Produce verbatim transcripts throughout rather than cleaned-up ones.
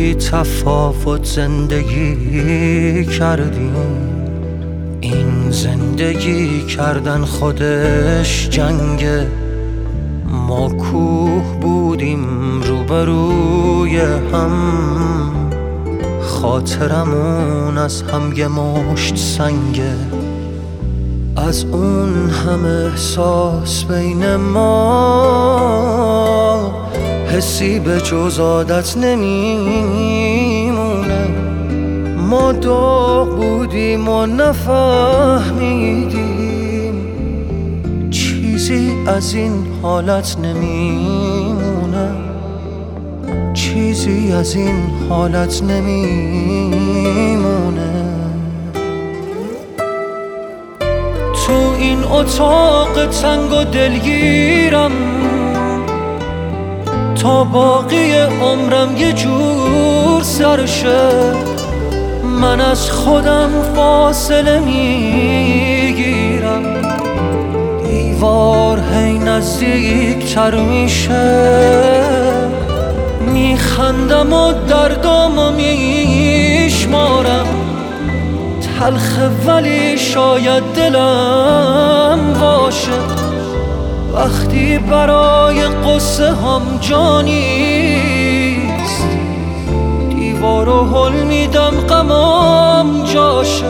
بی تفاوت زندگی کردیم. این زندگی کردن خودش جنگه. ما کوه بودیم روبروی هم، خاطرمون از هم یه مشت سنگه. از اون همه احساس بین ما حسی به جز عادت نمیمونه. ما داغ بودیم و نفهمیدیم چیزی از این حالت نمیمونه. چیزی از این حالت نمیمونه. تو این اتاق تنگ و دلگیرم، تا باقی عمرم یه جور سرشه. من از خودم فاصله میگیرم، دیوار هی نزدیک تر میشه. میخندم و دردامو میشمارم، تلخه ولی شاید دلم باشه. وقتی برای قصه هم جا نیست، دیوارو هل میدم غمام جاشه.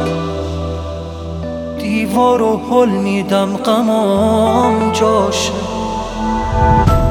دیوارو هل میدم غمام جاشه.